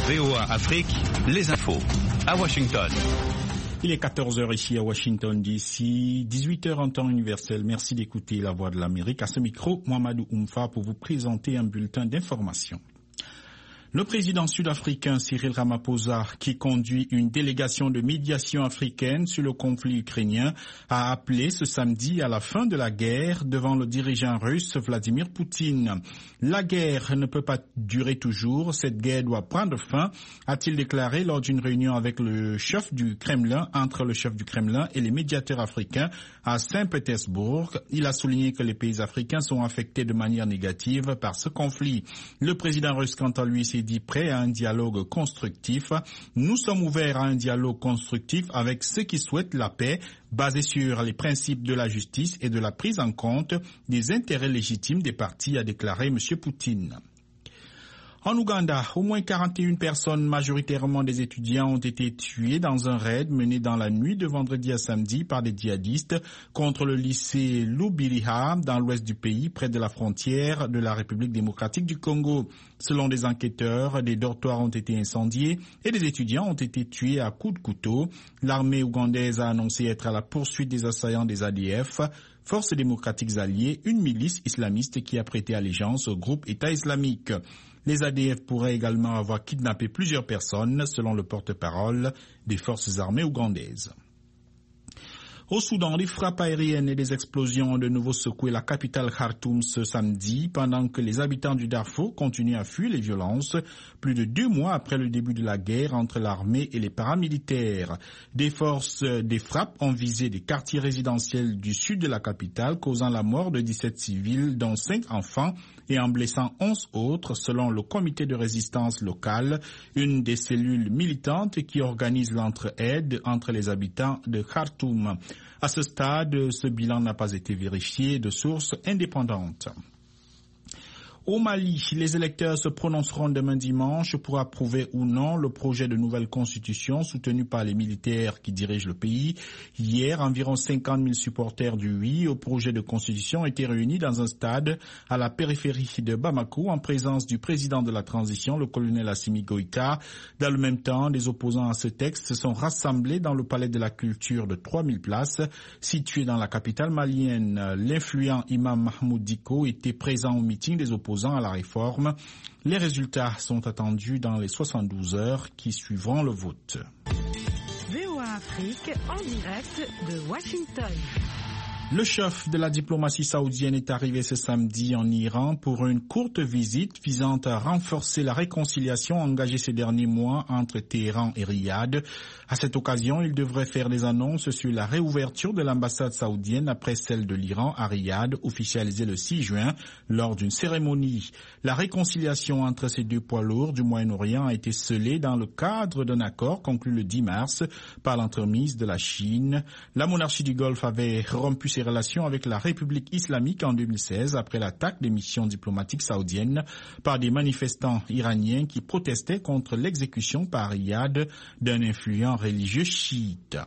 VOA Afrique, les infos. À Washington. Il est 14h ici à Washington DC, 18h en temps universel. Merci d'écouter La Voix de l'Amérique. À ce micro, Mohamedou Oumfa pour vous présenter un bulletin d'information. Le président sud-africain Cyril Ramaphosa, qui conduit une délégation de médiation africaine sur le conflit ukrainien, a appelé ce samedi à la fin de la guerre devant le dirigeant russe Vladimir Poutine. La guerre ne peut pas durer toujours, cette guerre doit prendre fin, a-t-il déclaré lors d'une réunion avec le chef du Kremlin, entre le chef du Kremlin et les médiateurs africains à Saint-Pétersbourg. Il a souligné que les pays africains sont affectés de manière négative par ce conflit. Le président russe, quant à lui, s'est dit prêt à un dialogue constructif. Nous sommes ouverts à un dialogue constructif avec ceux qui souhaitent la paix, basé sur les principes de la justice et de la prise en compte des intérêts légitimes des partis, a déclaré M. Poutine. En Ouganda, au moins 41 personnes, majoritairement des étudiants, ont été tuées dans un raid mené dans la nuit de vendredi à samedi par des djihadistes contre le lycée Lubiriha dans l'ouest du pays, près de la frontière de la République démocratique du Congo. Selon des enquêteurs, des dortoirs ont été incendiés et des étudiants ont été tués à coups de couteau. L'armée ougandaise a annoncé être à la poursuite des assaillants des ADF, Forces démocratiques alliées, une milice islamiste qui a prêté allégeance au groupe État islamique. Les ADF pourraient également avoir kidnappé plusieurs personnes, selon le porte-parole des forces armées ougandaises. Au Soudan, des frappes aériennes et des explosions ont de nouveau secoué la capitale Khartoum ce samedi, pendant que les habitants du Darfour continuent à fuir les violences, plus de 2 mois après le début de la guerre entre l'armée et les paramilitaires. Des frappes ont visé des quartiers résidentiels du sud de la capitale, causant la mort de 17 civils, dont 5 enfants, et en blessant 11 autres, selon le comité de résistance local, une des cellules militantes qui organise l'entraide entre les habitants de Khartoum. À ce stade, ce bilan n'a pas été vérifié de sources indépendantes. Au Mali, les électeurs se prononceront demain dimanche pour approuver ou non le projet de nouvelle constitution soutenu par les militaires qui dirigent le pays. Hier, environ 50 000 supporters du oui au projet de constitution étaient réunis dans un stade à la périphérie de Bamako en présence du président de la transition, le colonel Assimi Goïta. Dans le même temps, les opposants à ce texte se sont rassemblés dans le palais de la culture de 3000 places situé dans la capitale malienne. L'influent imam Mahmoud Diko était présent au meeting des opposants à la réforme. Les résultats sont attendus dans les 72 heures qui suivront le vote. VOA Afrique en direct de Washington. Le chef de la diplomatie saoudienne est arrivé ce samedi en Iran pour une courte visite visant à renforcer la réconciliation engagée ces derniers mois entre Téhéran et Riyad. À cette occasion, il devrait faire des annonces sur la réouverture de l'ambassade saoudienne après celle de l'Iran à Riyad, officialisée le 6 juin lors d'une cérémonie. La réconciliation entre ces deux poids lourds du Moyen-Orient a été scellée dans le cadre d'un accord conclu le 10 mars par l'entremise de la Chine. La monarchie du Golfe avait rompu ses relations avec la République islamique en 2016 après l'attaque des missions diplomatiques saoudiennes par des manifestants iraniens qui protestaient contre l'exécution par Riyad d'un influent religieux chiite.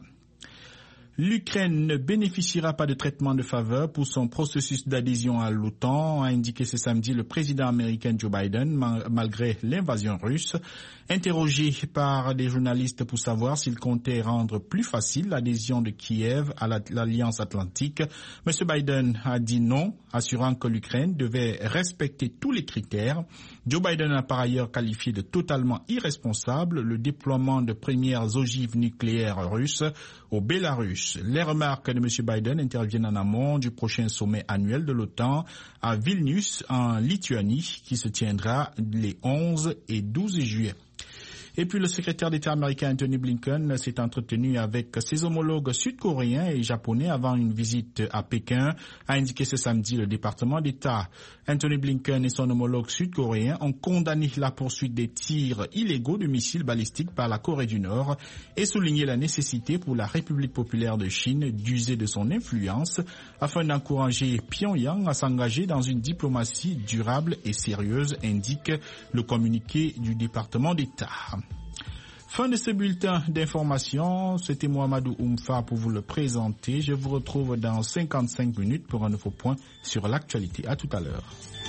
L'Ukraine ne bénéficiera pas de traitement de faveur pour son processus d'adhésion à l'OTAN, a indiqué ce samedi le président américain Joe Biden, malgré l'invasion russe. Interrogé par des journalistes pour savoir s'il comptait rendre plus facile l'adhésion de Kiev à l'Alliance Atlantique, M. Biden a dit non, assurant que l'Ukraine devait respecter tous les critères. Joe Biden a par ailleurs qualifié de totalement irresponsable le déploiement de premières ogives nucléaires russes au Bélarus. Les remarques de M. Biden interviennent en amont du prochain sommet annuel de l'OTAN à Vilnius, en Lituanie, qui se tiendra les 11 et 12 juillet. Et puis le secrétaire d'État américain Antony Blinken s'est entretenu avec ses homologues sud-coréens et japonais avant une visite à Pékin, a indiqué ce samedi le département d'État. Antony Blinken et son homologue sud-coréen ont condamné la poursuite des tirs illégaux de missiles balistiques par la Corée du Nord et souligné la nécessité pour la République populaire de Chine d'user de son influence afin d'encourager Pyongyang à s'engager dans une diplomatie durable et sérieuse, indique le communiqué du département d'État. Fin de ce bulletin d'information, c'était Mohamedou Oumfa pour vous le présenter. Je vous retrouve dans 55 minutes pour un nouveau point sur l'actualité. À tout à l'heure.